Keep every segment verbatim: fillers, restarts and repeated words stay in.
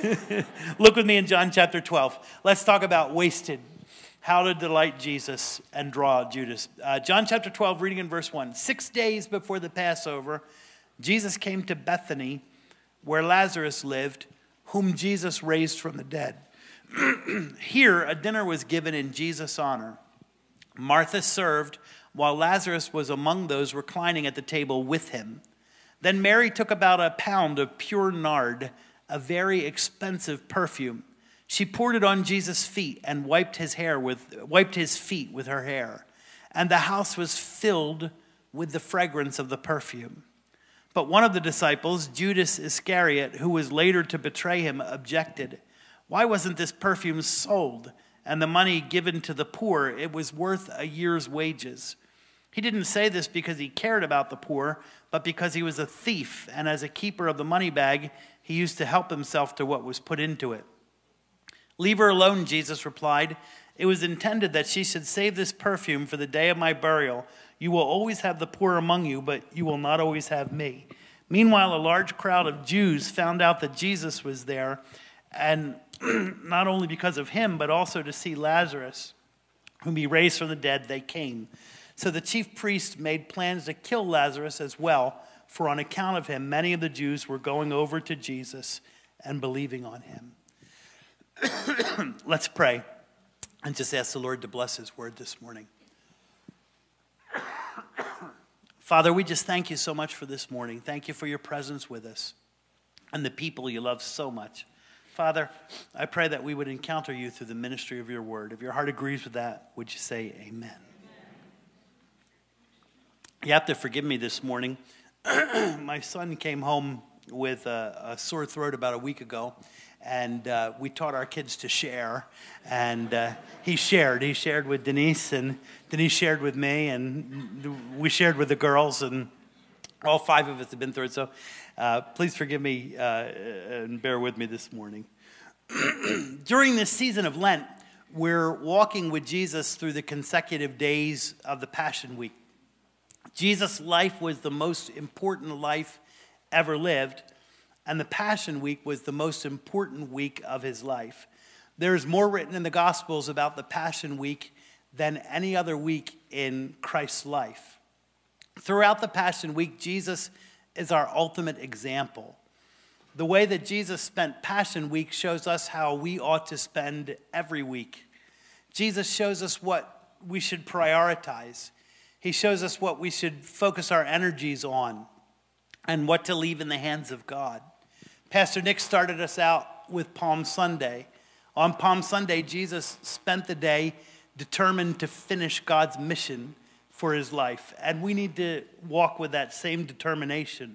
Look with me in John chapter twelve. Let's talk about wasted. How to delight Jesus and draw Judas. Uh, John chapter twelve, reading in verse one. Six days before the Passover, Jesus came to Bethany, where Lazarus lived, whom Jesus raised from the dead. Here, a dinner was given in Jesus' honor. Martha served, while Lazarus was among those reclining at the table with him. Then Mary took about a pound of pure nard, a very expensive perfume. She poured it on Jesus' feet and wiped his hair with wiped his feet with her hair. And the house was filled with the fragrance of the perfume. But one of the disciples, Judas Iscariot, who was later to betray him, objected. Why wasn't this perfume sold and the money given to the poor? It was worth a year's wages. He didn't say this because he cared about the poor, but because he was a thief, and as a keeper of the money bag, he used to help himself to what was put into it. Leave her alone, Jesus replied. It was intended that she should save this perfume for the day of my burial. You will always have the poor among you, but you will not always have me. Meanwhile, a large crowd of Jews found out that Jesus was there, and not only because of him, but also to see Lazarus, whom he raised from the dead, they came. So the chief priests made plans to kill Lazarus as well, for on account of him, many of the Jews were going over to Jesus and believing on him. Let's pray and just ask the Lord to bless his word this morning. Father, we just thank you so much for this morning. Thank you for your presence with us and the people you love so much. Father, I pray that we would encounter you through the ministry of your word. If your heart agrees with that, would you say amen? You have to forgive me this morning. My son came home with a, a sore throat about a week ago, and uh, we taught our kids to share. And uh, he shared. He shared with Denise, and Denise shared with me, and we shared with the girls, and all five of us have been through it. So uh, please forgive me uh, and bear with me this morning. During this season of Lent, we're walking with Jesus through the consecutive days of the Passion Week. Jesus' life was the most important life ever lived, and the Passion Week was the most important week of his life. There's more written in the Gospels about the Passion Week than any other week in Christ's life. Throughout the Passion Week, Jesus is our ultimate example. The way that Jesus spent Passion Week shows us how we ought to spend every week. Jesus shows us what we should prioritize. He shows us what we should focus our energies on and what to leave in the hands of God. Pastor Nick started us out with Palm Sunday. On Palm Sunday, Jesus spent the day determined to finish God's mission for his life. And we need to walk with that same determination.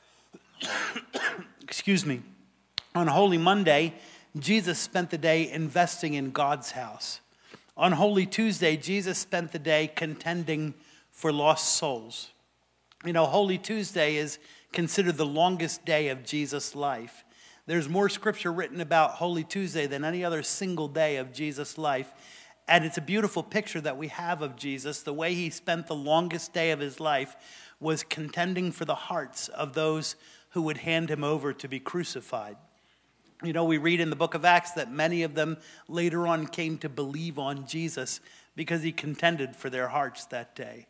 Excuse me. On Holy Monday, Jesus spent the day investing in God's house. On Holy Tuesday, Jesus spent the day contending for lost souls. You know, Holy Tuesday is considered the longest day of Jesus' life. There's more scripture written about Holy Tuesday than any other single day of Jesus' life. And it's a beautiful picture that we have of Jesus. The way he spent the longest day of his life was contending for the hearts of those who would hand him over to be crucified. You know, we read in the book of Acts that many of them later on came to believe on Jesus because he contended for their hearts that day.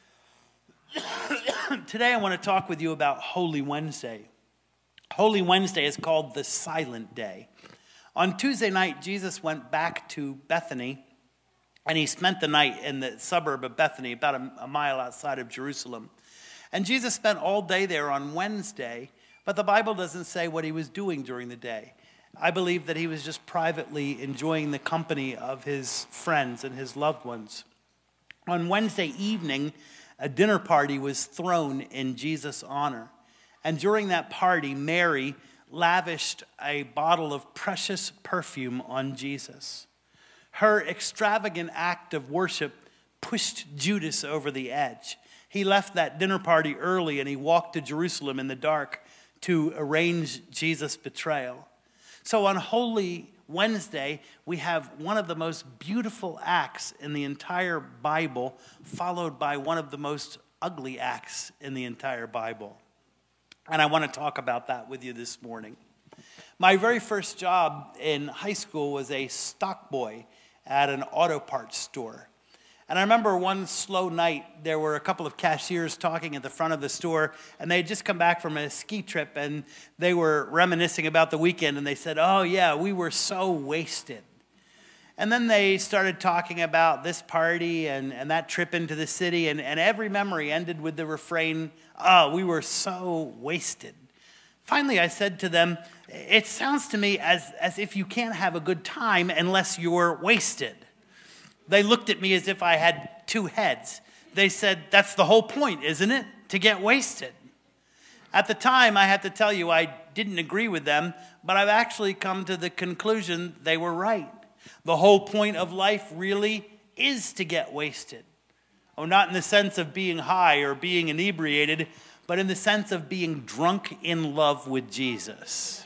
Today I want to talk with you about Holy Wednesday. Holy Wednesday is called the Silent Day. On Tuesday night, Jesus went back to Bethany, and he spent the night in the suburb of Bethany, about a, a mile outside of Jerusalem. And Jesus spent all day there on Wednesday, but the Bible doesn't say what he was doing during the day. I believe that he was just privately enjoying the company of his friends and his loved ones. On Wednesday evening, a dinner party was thrown in Jesus' honor. And during that party, Mary lavished a bottle of precious perfume on Jesus. Her extravagant act of worship pushed Judas over the edge. He left that dinner party early and he walked to Jerusalem in the dark to arrange Jesus' betrayal. So on Holy Wednesday, we have one of the most beautiful acts in the entire Bible, followed by one of the most ugly acts in the entire Bible. And I want to talk about that with you this morning. My very first job in high school was a stock boy at an auto parts store. And I remember one slow night, there were a couple of cashiers talking at the front of the store, and they had just come back from a ski trip, and they were reminiscing about the weekend, and they said, oh yeah, we were so wasted. And then they started talking about this party and, and that trip into the city, and, and every memory ended with the refrain, oh, we were so wasted. Finally, I said to them, it sounds to me as, as if you can't have a good time unless you're wasted. They looked at me as if I had two heads. They said, that's the whole point, isn't it? To get wasted. At the time, I have to tell you, I didn't agree with them, but I've actually come to the conclusion they were right. The whole point of life really is to get wasted. Oh, not in the sense of being high or being inebriated, but in the sense of being drunk in love with Jesus.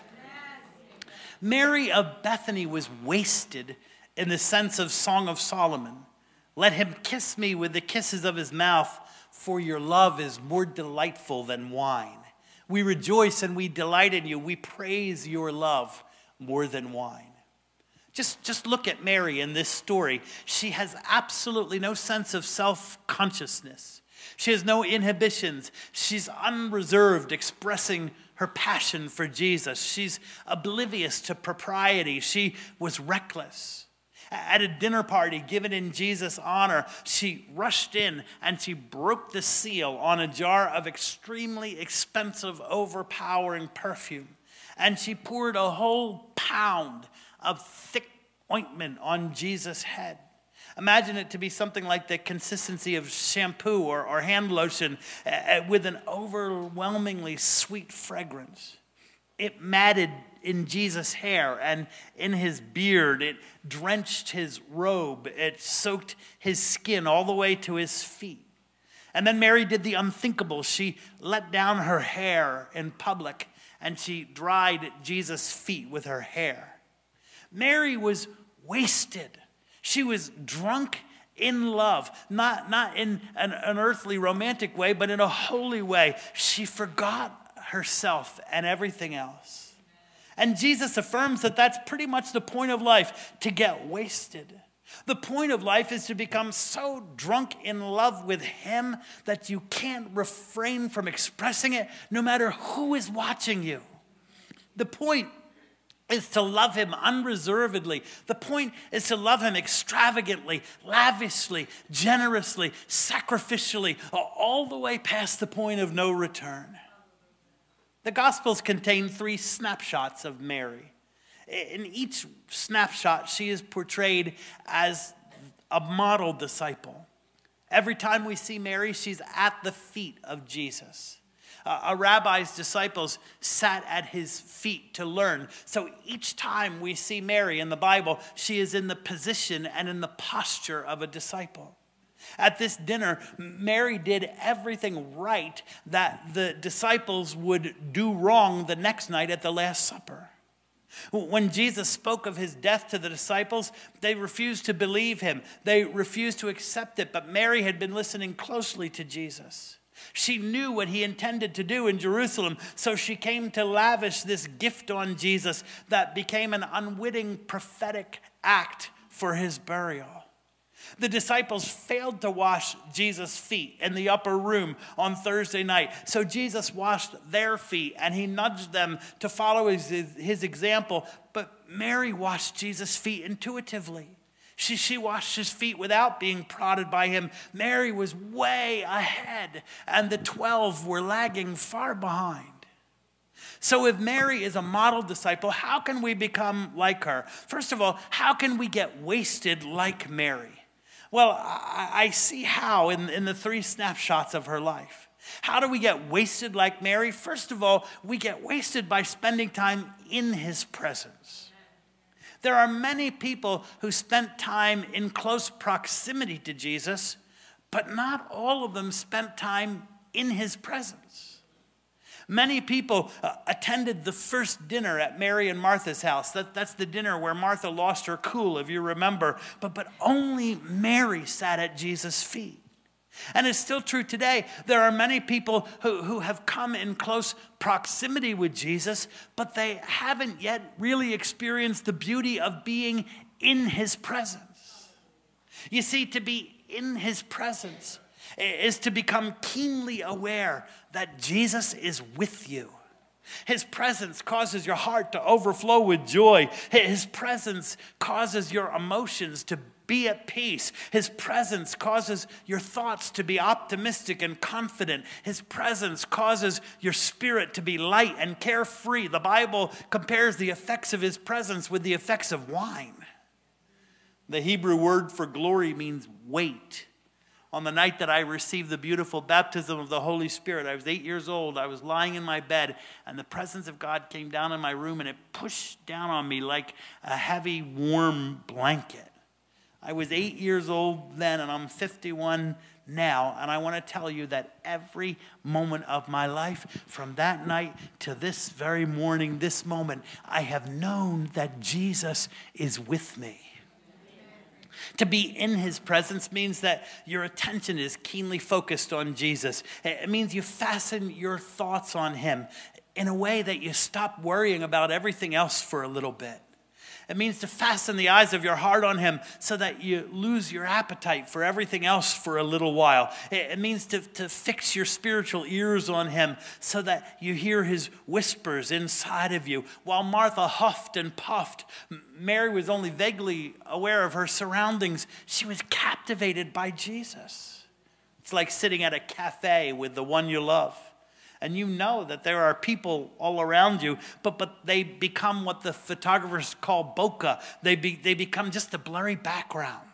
Mary of Bethany was wasted in the sense of Song of Solomon. Let him kiss me with the kisses of his mouth, for your love is more delightful than wine. We rejoice and we delight in you. We praise your love more than wine. Just, just look at Mary in this story. She has absolutely no sense of self-consciousness. She has no inhibitions. She's unreserved, expressing her passion for Jesus. She's oblivious to propriety. She was reckless. At a dinner party given in Jesus' honor, she rushed in and she broke the seal on a jar of extremely expensive, overpowering perfume. And she poured a whole pound of thick ointment on Jesus' head. Imagine it to be something like the consistency of shampoo or, or hand lotion uh, with an overwhelmingly sweet fragrance. It matted in Jesus' hair and in his beard. It drenched his robe. It soaked his skin all the way to his feet. And then Mary did the unthinkable. She let down her hair in public and she dried Jesus' feet with her hair. Mary was wasted. She was drunk in love, not, not in an, an earthly romantic way, but in a holy way. She forgot herself and everything else. And Jesus affirms that that's pretty much the point of life, to get wasted. The point of life is to become so drunk in love with him that you can't refrain from expressing it no matter who is watching you. The point is to love him unreservedly. The point is to love him extravagantly, lavishly, generously, sacrificially, all the way past the point of no return. The Gospels contain three snapshots of Mary. In each snapshot, she is portrayed as a model disciple. Every time we see Mary, she's at the feet of Jesus. Uh, a rabbi's disciples sat at his feet to learn. So each time we see Mary in the Bible, she is in the position and in the posture of a disciple. At this dinner, Mary did everything right that the disciples would do wrong the next night at the Last Supper. When Jesus spoke of his death to the disciples, they refused to believe him. They refused to accept it, but Mary had been listening closely to Jesus. She knew what he intended to do in Jerusalem, so she came to lavish this gift on Jesus that became an unwitting prophetic act for his burial. The disciples failed to wash Jesus' feet in the upper room on Thursday night. So Jesus washed their feet and he nudged them to follow his, his example. But Mary washed Jesus' feet intuitively. She, she washed his feet without being prodded by him. Mary was way ahead and the twelve were lagging far behind. So if Mary is a model disciple, how can we become like her? First of all, how can we get wasted like Mary? Well, I, I see how in, in the three snapshots of her life. How do we get wasted like Mary? First of all, we get wasted by spending time in his presence. There are many people who spent time in close proximity to Jesus, but not all of them spent time in his presence. Many people uh, attended the first dinner at Mary and Martha's house. That, that's the dinner where Martha lost her cool, if you remember. But, but only Mary sat at Jesus' feet. And it's still true today. There are many people who, who have come in close proximity with Jesus, but they haven't yet really experienced the beauty of being in his presence. You see, to be in his presence is to become keenly aware that Jesus is with you. His presence causes your heart to overflow with joy. His presence causes your emotions to be at peace. His presence causes your thoughts to be optimistic and confident. His presence causes your spirit to be light and carefree. The Bible compares the effects of his presence with the effects of wine. The Hebrew word for glory means weight. On the night that I received the beautiful baptism of the Holy Spirit, I was eight years old. I was lying in my bed, and the presence of God came down in my room, and it pushed down on me like a heavy, warm blanket. I was eight years old then, and I'm fifty-one now, and I want to tell you that every moment of my life, from that night to this very morning, this moment, I have known that Jesus is with me. To be in his presence means that your attention is keenly focused on Jesus. It means you fasten your thoughts on him in a way that you stop worrying about everything else for a little bit. It means to fasten the eyes of your heart on him so that you lose your appetite for everything else for a little while. It means to, to fix your spiritual ears on him so that you hear his whispers inside of you. While Martha huffed and puffed, Mary was only vaguely aware of her surroundings. She was captivated by Jesus. It's like sitting at a cafe with the one you love. And you know that there are people all around you, but, but they become what the photographers call bokeh. They, be, they become just a blurry background.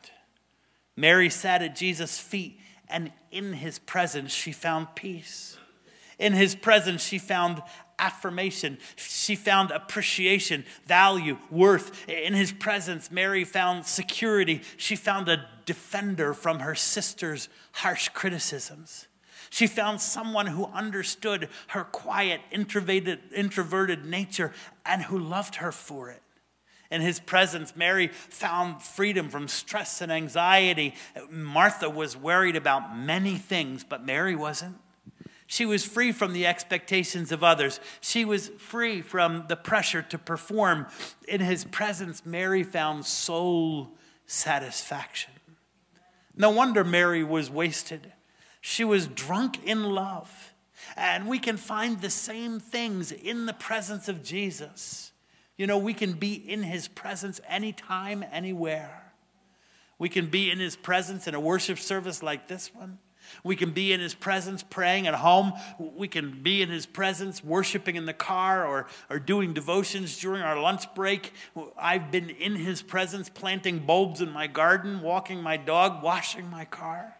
Mary sat at Jesus' feet, and in his presence she found peace. In his presence she found affirmation. She found appreciation, value, worth. In his presence, Mary found security. She found a defender from her sister's harsh criticisms. She found someone who understood her quiet, introverted, introverted nature and who loved her for it. In his presence, Mary found freedom from stress and anxiety. Martha was worried about many things, but Mary wasn't. She was free from the expectations of others. She was free from the pressure to perform. In his presence, Mary found soul satisfaction. No wonder Mary was wasted. She was drunk in love. And we can find the same things in the presence of Jesus. You know, we can be in his presence anytime, anywhere. We can be in his presence in a worship service like this one. We can be in his presence praying at home. We can be in his presence worshiping in the car or, or doing devotions during our lunch break. I've been in his presence planting bulbs in my garden, walking my dog, washing my car.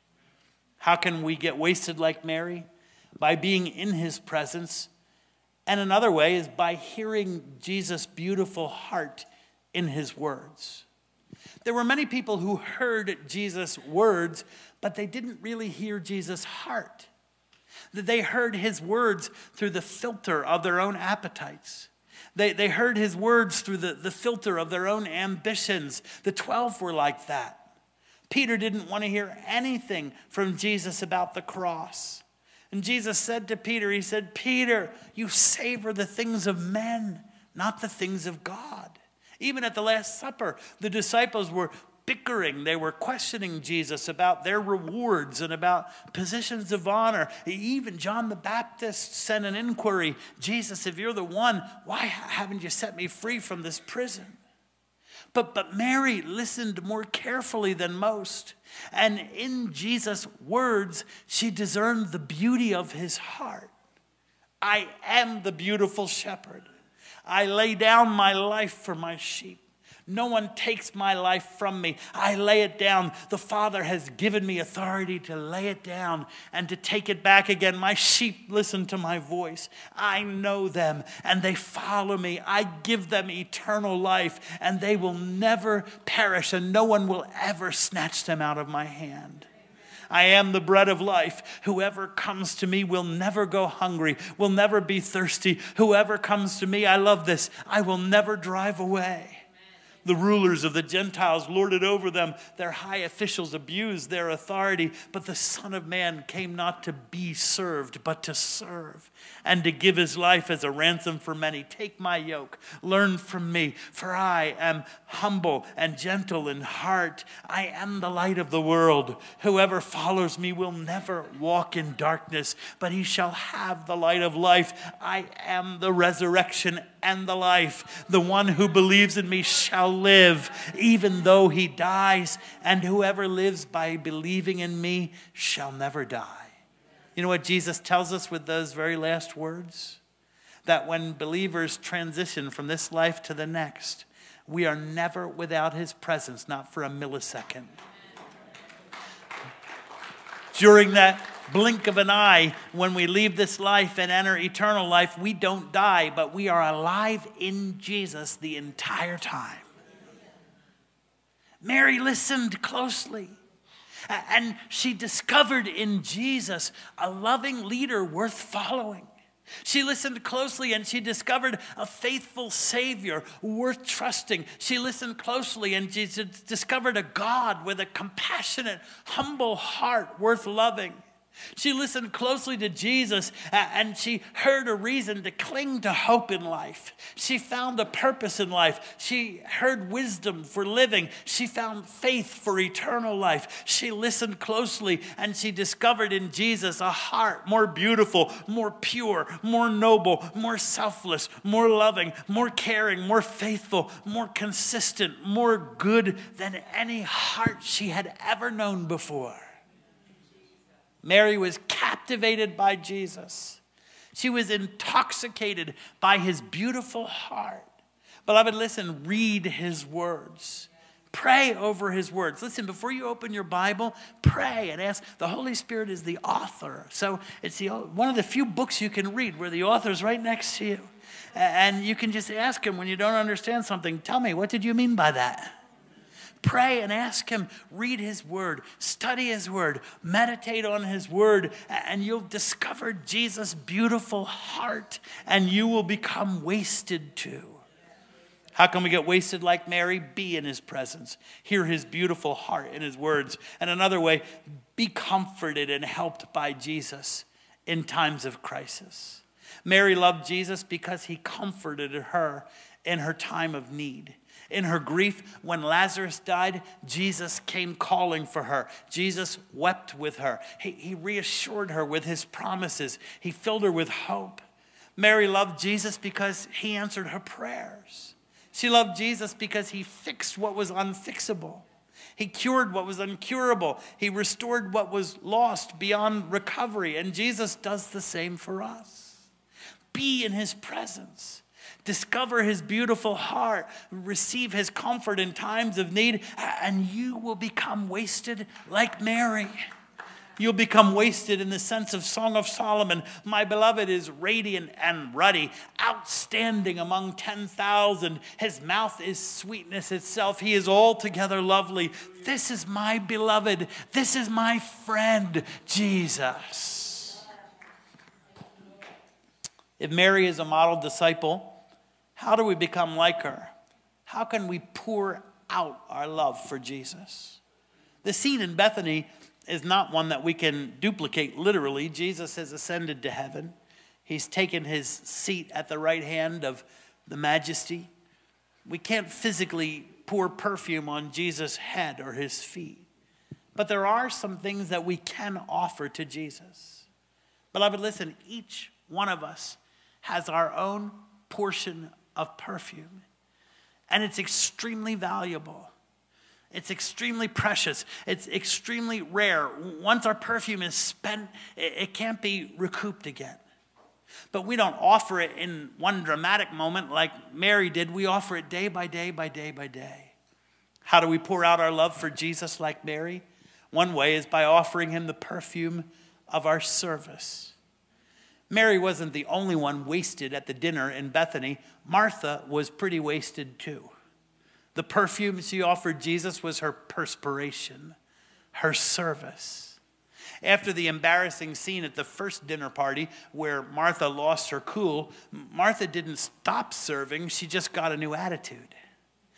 How can we get wasted like Mary? By being in his presence. And another way is by hearing Jesus' beautiful heart in his words. There were many people who heard Jesus' words, but they didn't really hear Jesus' heart. They heard his words through the filter of their own appetites. They, they heard his words through the, the filter of their own ambitions. The twelve were like that. Peter didn't want to hear anything from Jesus about the cross. And Jesus said to Peter, he said, Peter, you savor the things of men, not the things of God. Even at the Last Supper, the disciples were bickering. They were questioning Jesus about their rewards and about positions of honor. Even John the Baptist sent an inquiry. Jesus, if you're the one, why haven't you set me free from this prison? But, but Mary listened more carefully than most. And in Jesus' words, she discerned the beauty of his heart. I am the beautiful shepherd. I lay down my life for my sheep. No one takes my life from me. I lay it down. The Father has given me authority to lay it down and to take it back again. My sheep listen to my voice. I know them and they follow me. I give them eternal life and they will never perish and no one will ever snatch them out of my hand. I am the bread of life. Whoever comes to me will never go hungry, will never be thirsty. Whoever comes to me, I love this, I will never drive away. The rulers of the Gentiles lorded over them. Their high officials abused their authority. But the Son of Man came not to be served, but to serve, and to give his life as a ransom for many. Take my yoke, learn from me, for I am humble and gentle in heart. I am the light of the world. Whoever follows me will never walk in darkness, but he shall have the light of life. I am the resurrection and the life. The one who believes in me shall live, even though he dies, and whoever lives by believing in me shall never die. You know what Jesus tells us with those very last words? That when believers transition from this life to the next, we are never without his presence, not for a millisecond. During that blink of an eye, when we leave this life and enter eternal life, we don't die, but we are alive in Jesus the entire time. Mary listened closely, and she discovered in Jesus a loving leader worth following. She listened closely and she discovered a faithful Savior worth trusting. She listened closely and she discovered a God with a compassionate, humble heart worth loving. She listened closely to Jesus and she heard a reason to cling to hope in life. She found a purpose in life. She heard wisdom for living. She found faith for eternal life. She listened closely and she discovered in Jesus a heart more beautiful, more pure, more noble, more selfless, more loving, more caring, more faithful, more consistent, more good than any heart she had ever known before. Mary was captivated by Jesus. She was intoxicated by his beautiful heart. Beloved, listen, read his words. Pray over his words. Listen, before you open your Bible, pray and ask. The Holy Spirit is the author. So it's the, one of the few books you can read where the author's right next to you. And you can just ask him when you don't understand something, tell me, what did you mean by that? Pray and ask him, read his word, study his word, meditate on his word, and you'll discover Jesus' beautiful heart, and you will become wasted too. How can we get wasted like Mary? Be in his presence. Hear his beautiful heart in his words. And another way, be comforted and helped by Jesus in times of crisis. Mary loved Jesus because he comforted her in her time of need. In her grief, when Lazarus died, Jesus came calling for her. Jesus wept with her. He, he reassured her with his promises. He filled her with hope. Mary loved Jesus because he answered her prayers. She loved Jesus because he fixed what was unfixable. He cured what was incurable. He restored what was lost beyond recovery. And Jesus does the same for us. Be in his presence. Discover his beautiful heart. Receive his comfort in times of need. And you will become wasted like Mary. You'll become wasted in the sense of Song of Solomon. My beloved is radiant and ruddy, outstanding among ten thousand. His mouth is sweetness itself. He is altogether lovely. This is my beloved. This is my friend, Jesus. If Mary is a model disciple, how do we become like her? How can we pour out our love for Jesus? The scene in Bethany is not one that we can duplicate literally. Jesus has ascended to heaven. He's taken his seat at the right hand of the Majesty. We can't physically pour perfume on Jesus' head or his feet. But there are some things that we can offer to Jesus. Beloved, listen, each one of us has our own portion of perfume. And it's extremely valuable. It's extremely precious. It's extremely rare. Once our perfume is spent, it can't be recouped again. But we don't offer it in one dramatic moment like Mary did. We offer it day by day by day by day. How do we pour out our love for Jesus like Mary? One way is by offering him the perfume of our service. Mary wasn't the only one wasted at the dinner in Bethany. Martha was pretty wasted too. The perfume she offered Jesus was her perspiration, her service. After the embarrassing scene at the first dinner party where Martha lost her cool, Martha didn't stop serving, she just got a new attitude.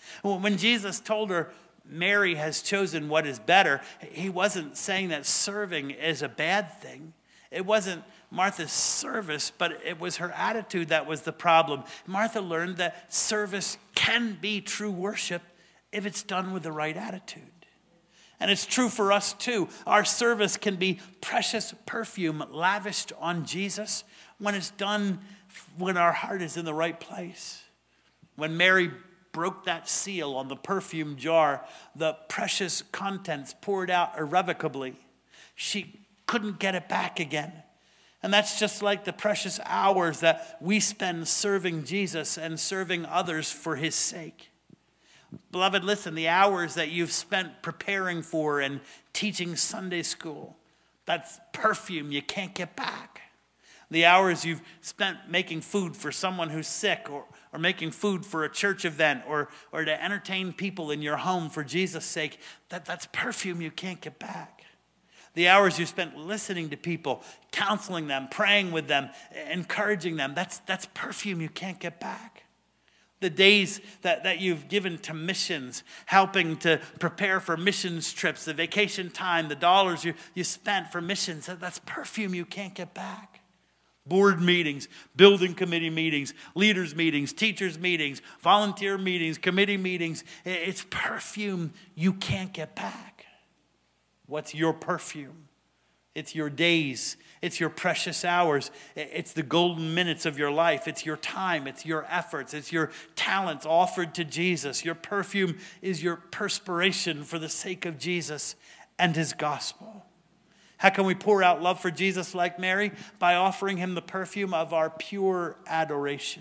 When Jesus told her, Mary has chosen what is better, he wasn't saying that serving is a bad thing. It wasn't Martha's service, but it was her attitude that was the problem. Martha learned that service can be true worship if it's done with the right attitude. And it's true for us too. Our service can be precious perfume lavished on Jesus when it's done when our heart is in the right place. When Mary broke that seal on the perfume jar, the precious contents poured out irrevocably. She couldn't get it back again. And that's just like the precious hours that we spend serving Jesus and serving others for his sake. Beloved, listen, the hours that you've spent preparing for and teaching Sunday school, that's perfume you can't get back. The hours you've spent making food for someone who's sick, or, or making food for a church event, or, or to entertain people in your home for Jesus' sake, that, that's perfume you can't get back. The hours you spent listening to people, counseling them, praying with them, encouraging them, that's, that's perfume you can't get back. The days that, that you've given to missions, helping to prepare for missions trips, the vacation time, the dollars you, you spent for missions, that, that's perfume you can't get back. Board meetings, building committee meetings, leaders meetings, teachers meetings, volunteer meetings, committee meetings. It's perfume you can't get back. What's your perfume? It's your days. It's your precious hours. It's the golden minutes of your life. It's your time. It's your efforts. It's your talents offered to Jesus. Your perfume is your perspiration for the sake of Jesus and his gospel. How can we pour out love for Jesus like Mary? By offering him the perfume of our pure adoration.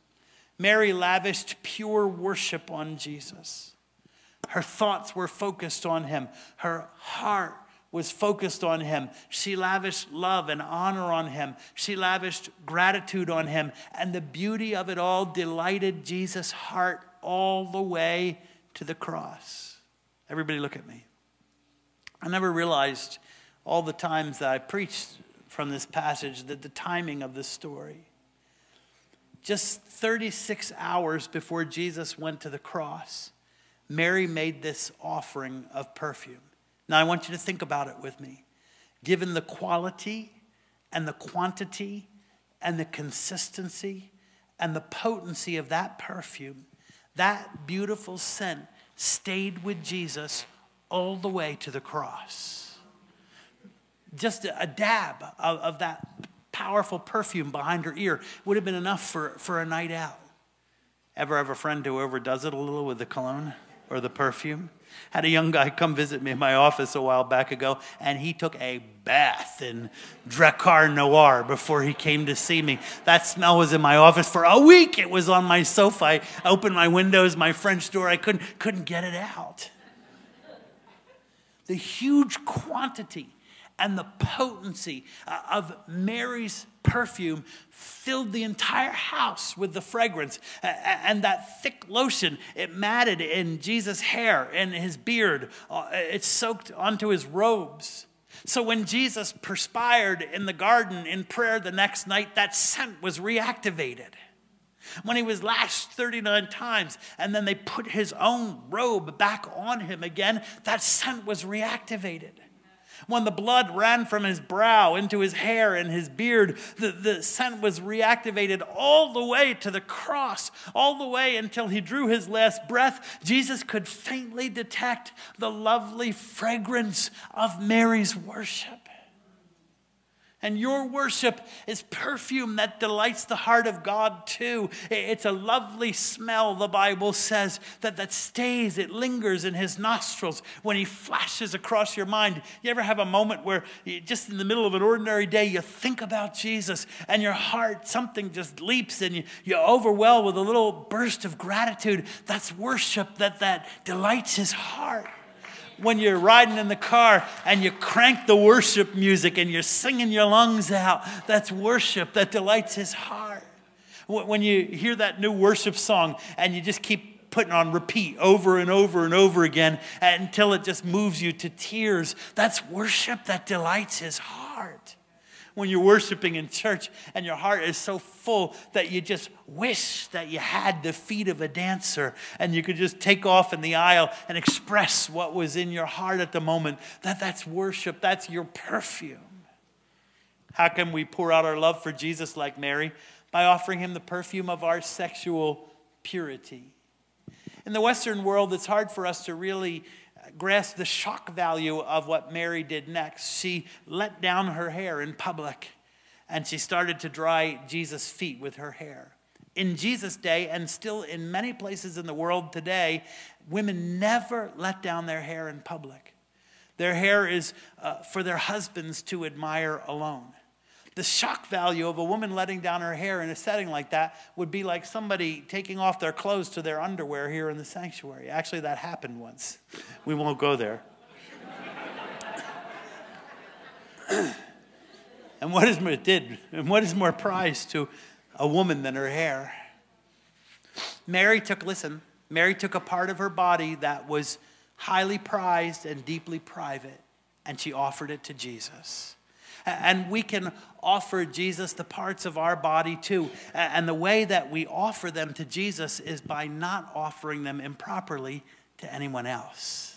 Mary lavished pure worship on Jesus. Her thoughts were focused on him. Her heart was focused on him. She lavished love and honor on him. She lavished gratitude on him. And the beauty of it all delighted Jesus' heart all the way to the cross. Everybody look at me. I never realized all the times that I preached from this passage that the timing of this story. Just thirty-six hours before Jesus went to the cross, Mary made this offering of perfume. Now, I want you to think about it with me. Given the quality and the quantity and the consistency and the potency of that perfume, that beautiful scent stayed with Jesus all the way to the cross. Just a dab of, of that powerful perfume behind her ear would have been enough for, for a night out. Ever have a friend who overdoes it a little with the cologne or the perfume? Had a young guy come visit me in my office a while back ago, and he took a bath in Drakkar Noir before he came to see me. That smell was in my office for a week. It was on my sofa. I opened my windows, my French door. I couldn't, couldn't get it out. The huge quantity and the potency of Mary's perfume filled the entire house with the fragrance. And that thick lotion, it matted in Jesus' hair and his beard. It soaked onto his robes. So when Jesus perspired in the garden in prayer the next night, that scent was reactivated. When he was lashed thirty-nine times and then they put his own robe back on him again, that scent was reactivated. When the blood ran from his brow into his hair and his beard, the, the scent was reactivated all the way to the cross, all the way until he drew his last breath. Jesus could faintly detect the lovely fragrance of Mary's worship. And your worship is perfume that delights the heart of God too. It's a lovely smell, the Bible says, that, that stays, it lingers in his nostrils when he flashes across your mind. You ever have a moment where you, just in the middle of an ordinary day, you think about Jesus and your heart, something just leaps and you, you overwhelm with a little burst of gratitude? That's worship that, that delights his heart. When you're riding in the car and you crank the worship music and you're singing your lungs out, that's worship that delights his heart. When you hear that new worship song and you just keep putting on repeat over and over and over again until it just moves you to tears, that's worship that delights his heart. when you're worshiping in church and your heart is so full that you just wish that you had the feet of a dancer and you could just take off in the aisle and express what was in your heart at the moment. That that's worship. That's your perfume. How can we pour out our love for Jesus like Mary? By offering him the perfume of our sexual purity. In the Western world, it's hard for us to really grasp the shock value of what Mary did next. She let down her hair in public, and she started to dry Jesus' feet with her hair. In Jesus' day, and still in many places in the world today, women never let down their hair in public. Their hair is uh, for their husbands to admire alone. The shock value of a woman letting down her hair in a setting like that would be like somebody taking off their clothes to their underwear here in the sanctuary. Actually, that happened once. We won't go there. And what is it did? And what is more prized to a woman than her hair? Mary took, listen, Mary took a part of her body that was highly prized and deeply private, and she offered it to Jesus. And we can offer Jesus the parts of our body too. And the way that we offer them to Jesus is by not offering them improperly to anyone else.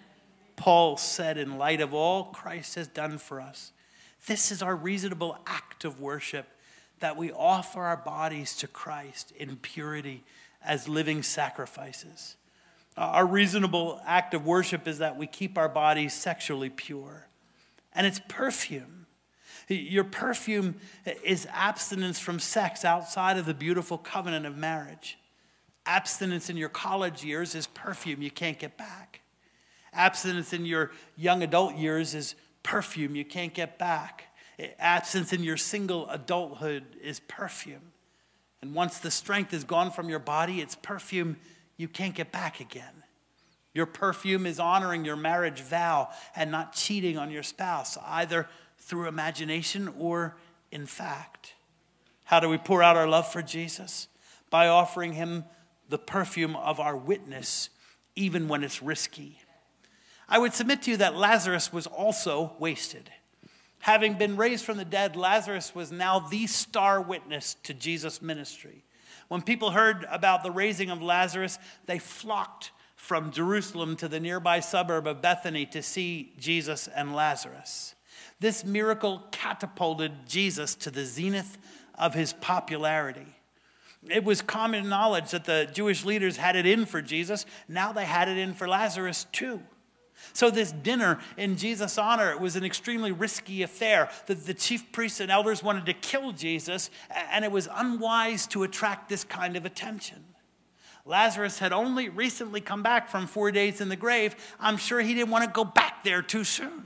Paul said, in light of all Christ has done for us, this is our reasonable act of worship, that we offer our bodies to Christ in purity as living sacrifices. Our reasonable act of worship is that we keep our bodies sexually pure. And it's perfume. Your perfume is abstinence from sex outside of the beautiful covenant of marriage. Abstinence in your college years is perfume you can't get back. Abstinence in your young adult years is perfume you can't get back. Abstinence in your single adulthood is perfume. And once the strength is gone from your body, it's perfume you can't get back again. Your perfume is honoring your marriage vow and not cheating on your spouse, either through imagination or in fact. How do we pour out our love for Jesus? By offering him the perfume of our witness, even when it's risky. I would submit to you that Lazarus was also wasted. Having been raised from the dead, Lazarus was now the star witness to Jesus' ministry. When people heard about the raising of Lazarus, they flocked from Jerusalem to the nearby suburb of Bethany to see Jesus and Lazarus. This miracle catapulted Jesus to the zenith of his popularity. It was common knowledge that the Jewish leaders had it in for Jesus. Now they had it in for Lazarus too. So this dinner in Jesus' honor, it was an extremely risky affair. The, the chief priests and elders wanted to kill Jesus, and it was unwise to attract this kind of attention. Lazarus had only recently come back from four days in the grave. I'm sure he didn't want to go back there too soon.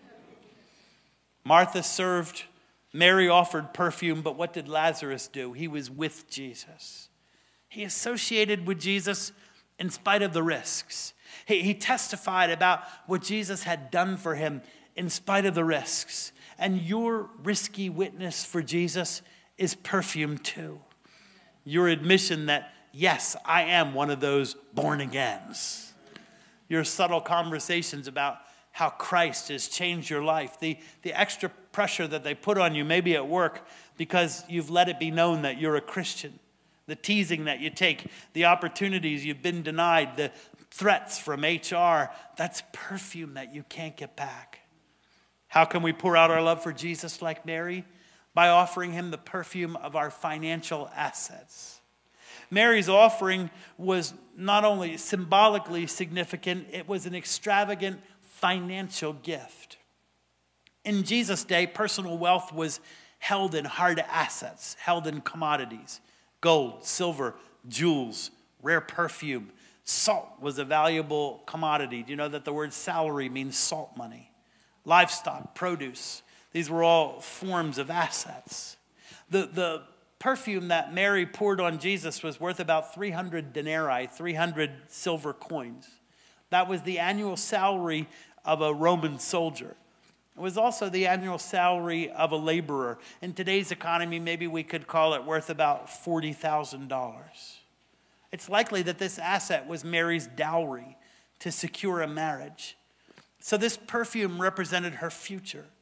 Martha served, Mary offered perfume, but what did Lazarus do? He was with Jesus. He associated with Jesus in spite of the risks. He, he testified about what Jesus had done for him in spite of the risks. And your risky witness for Jesus is perfume too. Your admission that, yes, I am one of those born agains. Your subtle conversations about how Christ has changed your life. The, the extra pressure that they put on you, maybe at work, because you've let it be known that you're a Christian. The teasing that you take, the opportunities you've been denied, the threats from H R, that's perfume that you can't get back. How can we pour out our love for Jesus like Mary? By offering him the perfume of our financial assets. Mary's offering was not only symbolically significant, it was an extravagant financial gift. In Jesus' day, personal wealth was held in hard assets, held in commodities. Gold, silver, jewels, rare perfume. Salt was a valuable commodity. Do you know that the word salary means salt money? Livestock, produce. These were all forms of assets. The, the perfume that Mary poured on Jesus was worth about three hundred denarii, three hundred silver coins. That was the annual salary of a Roman soldier. It was also the annual salary of a laborer. In today's economy, maybe we could call it worth about forty thousand dollars. It's likely that this asset was Mary's dowry to secure a marriage. So this perfume represented her future.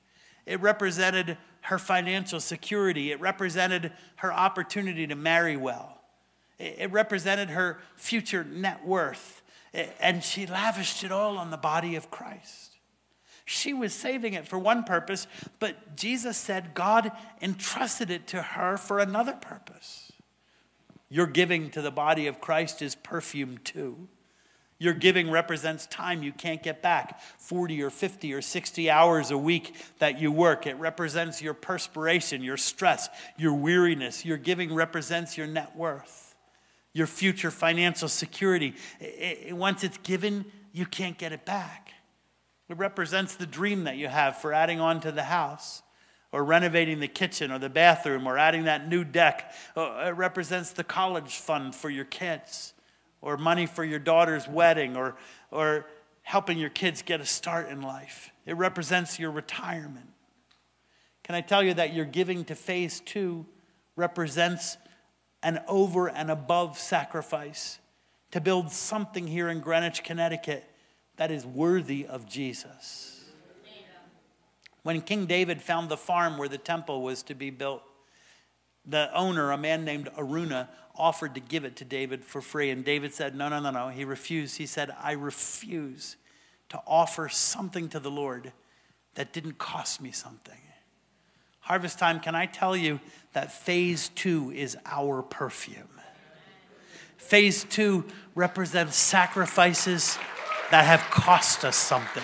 It represented her financial security. It represented her opportunity to marry well. It represented her future net worth. And she lavished it all on the body of Christ. She was saving it for one purpose, but Jesus said God entrusted it to her for another purpose. Your giving to the body of Christ is perfume too. Your giving represents time you can't get back, forty or fifty or sixty hours a week that you work. It represents your perspiration, your stress, your weariness. Your giving represents your net worth, your future financial security. It, it, once it's given, you can't get it back. It represents the dream that you have for adding on to the house, or renovating the kitchen or the bathroom, or adding that new deck. It represents the college fund for your kids, or money for your daughter's wedding, or, or helping your kids get a start in life. It represents your retirement. Can I tell you that your giving to phase two represents an over and above sacrifice to build something here in Greenwich, Connecticut that is worthy of Jesus. When King David found the farm where the temple was to be built, the owner, a man named Aruna, offered to give it to David for free. And David said, no, no, no, no. He refused. He said, I refuse to offer something to the Lord that didn't cost me something. Harvest Time, can I tell you that phase two is our perfume? Phase two represents sacrifices that have cost us something.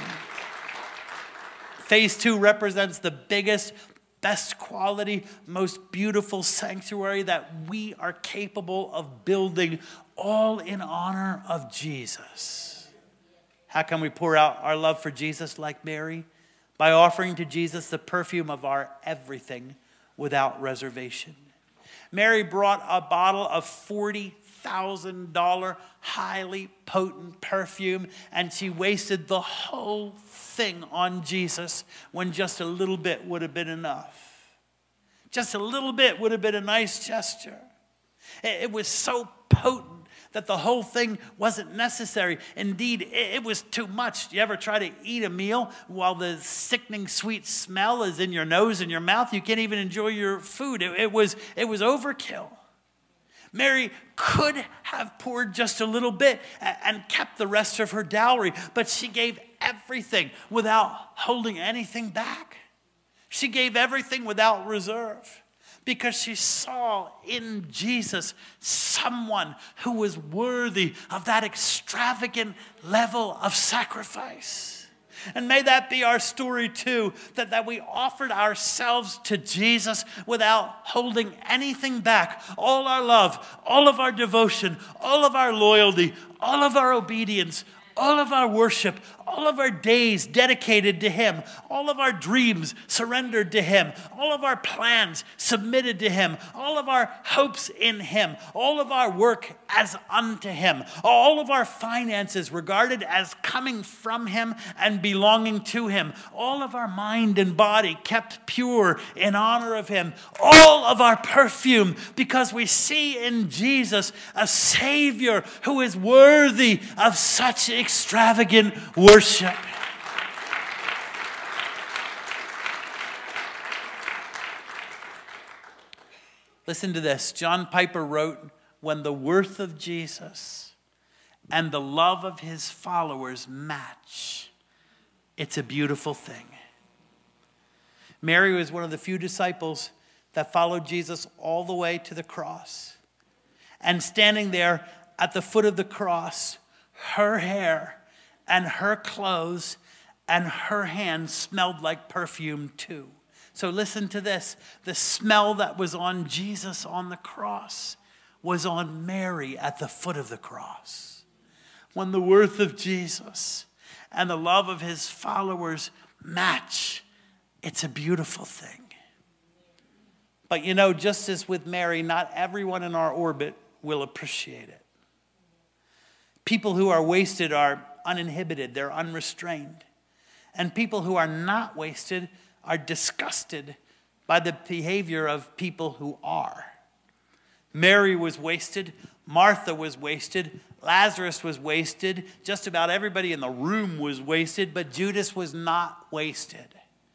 Phase two represents the biggest, best quality, most beautiful sanctuary that we are capable of building, all in honor of Jesus. How can we pour out our love for Jesus like Mary? By offering to Jesus the perfume of our everything without reservation. Mary brought a bottle of forty thousand dollars highly potent perfume, and she wasted the whole thing on Jesus when just a little bit would have been enough. Just a little bit would have been a nice gesture. It was so potent that the whole thing wasn't necessary. Indeed, it was too much. You ever try to eat a meal while the sickening sweet smell is in your nose and your mouth? You can't even enjoy your food. It, it was, it was overkill. Mary could have poured just a little bit and kept the rest of her dowry, but she gave everything without holding anything back. She gave everything without reserve because she saw in Jesus someone who was worthy of that extravagant level of sacrifice. And may that be our story too, that, that we offered ourselves to Jesus without holding anything back. All our love, all of our devotion, all of our loyalty, all of our obedience, all of our worship, all of our days dedicated to Him, all of our dreams surrendered to Him, all of our plans submitted to Him, all of our hopes in Him, all of our work as unto Him, all of our finances regarded as coming from Him and belonging to Him, all of our mind and body kept pure in honor of Him, all of our perfume, because we see in Jesus a Savior who is worthy of such extravagant worship. Listen to this. John Piper wrote, when the worth of Jesus and the love of His followers match, it's a beautiful thing. Mary was one of the few disciples that followed Jesus all the way to the cross. And standing there at the foot of the cross, her hair and her clothes and her hands smelled like perfume too. So listen to this. The smell that was on Jesus on the cross was on Mary at the foot of the cross. When the worth of Jesus and the love of His followers match, it's a beautiful thing. But you know, just as with Mary, not everyone in our orbit will appreciate it. People who are wasted are uninhibited, they're unrestrained. And people who are not wasted are disgusted by the behavior of people who are. Mary was wasted, Martha was wasted, Lazarus was wasted, just about everybody in the room was wasted, but Judas was not wasted.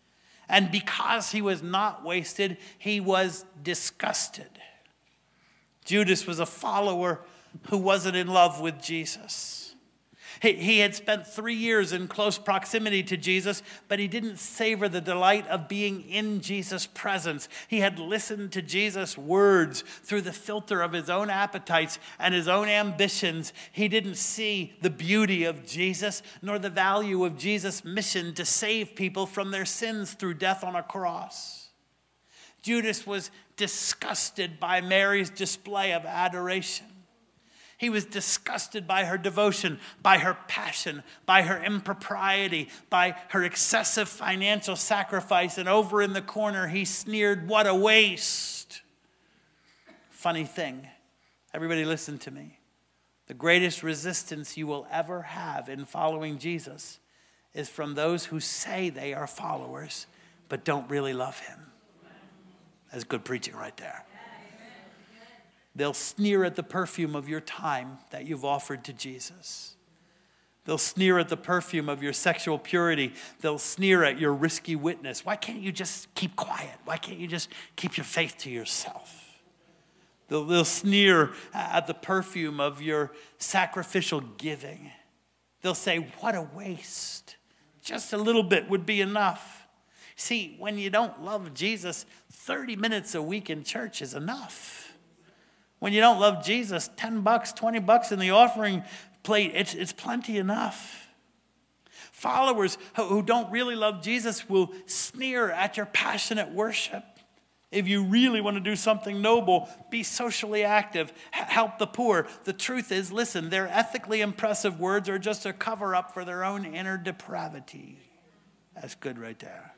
And because he was not wasted, he was disgusted. Judas was a follower who wasn't in love with Jesus. He, he had spent three years in close proximity to Jesus, but he didn't savor the delight of being in Jesus' presence. He had listened to Jesus' words through the filter of his own appetites and his own ambitions. He didn't see the beauty of Jesus, nor the value of Jesus' mission to save people from their sins through death on a cross. Judas was disgusted by Mary's display of adoration. He was disgusted by her devotion, by her passion, by her impropriety, by her excessive financial sacrifice. And over in the corner, he sneered, "What a waste." Funny thing, everybody listen to me. The greatest resistance you will ever have in following Jesus is from those who say they are followers, but don't really love him. That's good preaching right there. They'll sneer at the perfume of your time that you've offered to Jesus. They'll sneer at the perfume of your sexual purity. They'll sneer at your risky witness. Why can't you just keep quiet? Why can't you just keep your faith to yourself? They'll, they'll sneer at the perfume of your sacrificial giving. They'll say, "What a waste. Just a little bit would be enough." See, when you don't love Jesus, thirty minutes a week in church is enough. When you don't love Jesus, ten bucks, twenty bucks in the offering plate, it's, it's plenty enough. Followers who, who don't really love Jesus will sneer at your passionate worship. If you really want to do something noble, be socially active, h- help the poor. The truth is, listen, their ethically impressive words are just a cover-up for their own inner depravity. That's good right there.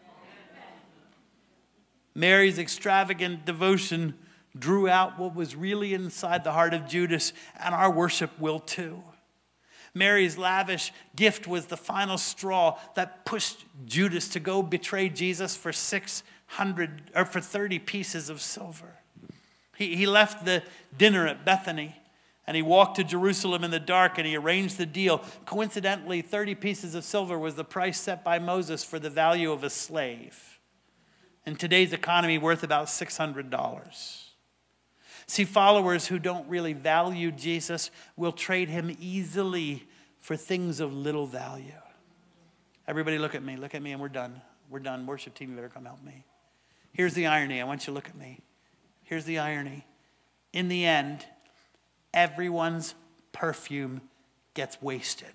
Mary's extravagant devotion drew out what was really inside the heart of Judas, and our worship will too. Mary's lavish gift was the final straw that pushed Judas to go betray Jesus for six hundred or for thirty pieces of silver. He, he left the dinner at Bethany and he walked to Jerusalem in the dark and he arranged the deal. Coincidentally, thirty pieces of silver was the price set by Moses for the value of a slave. In today's economy, worth about six hundred dollars. See, followers who don't really value Jesus will trade him easily for things of little value. Everybody look at me. Look at me and we're done. We're done. Worship team, you better come help me. Here's the irony. I want you to look at me. Here's the irony. In the end, everyone's perfume gets wasted.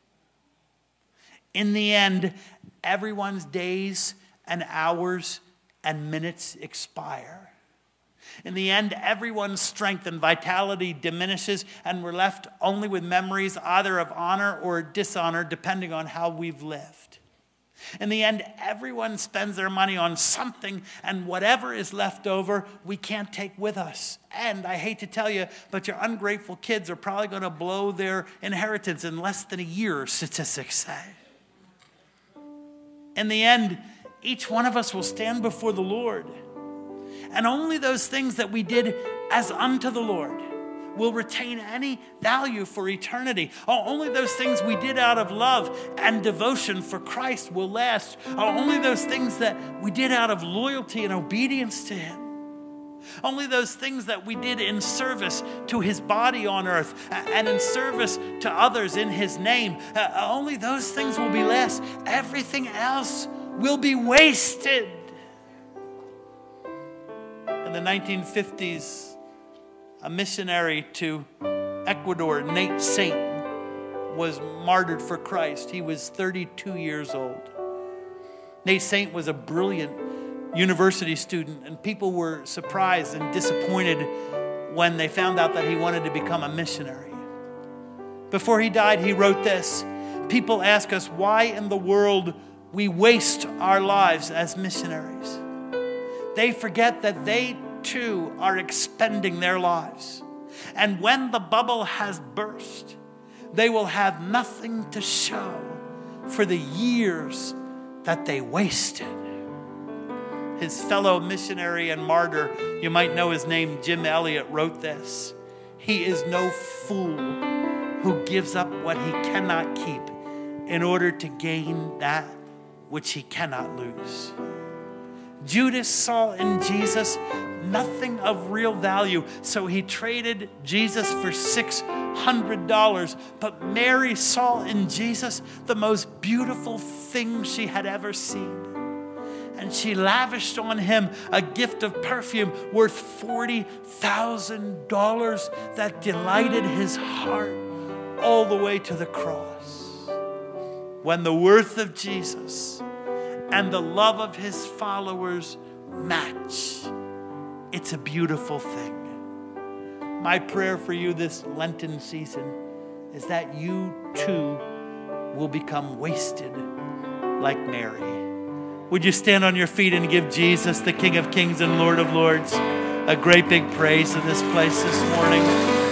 In the end, everyone's days and hours and minutes expire. In the end, everyone's strength and vitality diminishes, and we're left only with memories either of honor or dishonor, depending on how we've lived. In the end, everyone spends their money on something, and whatever is left over, we can't take with us. And I hate to tell you, but your ungrateful kids are probably going to blow their inheritance in less than a year, statistics say. In the end, each one of us will stand before the Lord. And only those things that we did as unto the Lord will retain any value for eternity. Oh, only those things we did out of love and devotion for Christ will last. Oh, only those things that we did out of loyalty and obedience to him. Only those things that we did in service to his body on earth and in service to others in his name. Uh, only those things will be last. Everything else will be wasted. In the nineteen fifties, a missionary to Ecuador, Nate Saint, was martyred for Christ. He was thirty-two years old. Nate Saint was a brilliant university student, and people were surprised and disappointed when they found out that he wanted to become a missionary. Before he died, he wrote this: "People ask us why in the world we waste our lives as missionaries. They forget that they too are expending their lives. And when the bubble has burst, they will have nothing to show for the years that they wasted." His fellow missionary and martyr, you might know his name, Jim Elliot, wrote this: "He is no fool who gives up what he cannot keep in order to gain that which he cannot lose." Judas saw in Jesus nothing of real value, so he traded Jesus for six hundred dollars. But Mary saw in Jesus the most beautiful thing she had ever seen. And she lavished on him a gift of perfume worth forty thousand dollars that delighted his heart all the way to the cross. When the worth of Jesus and the love of his followers match, it's a beautiful thing. My prayer for you this Lenten season is that you too will become wasted like Mary. Would you stand on your feet and give Jesus, the King of Kings and Lord of Lords, a great big praise in this place this morning?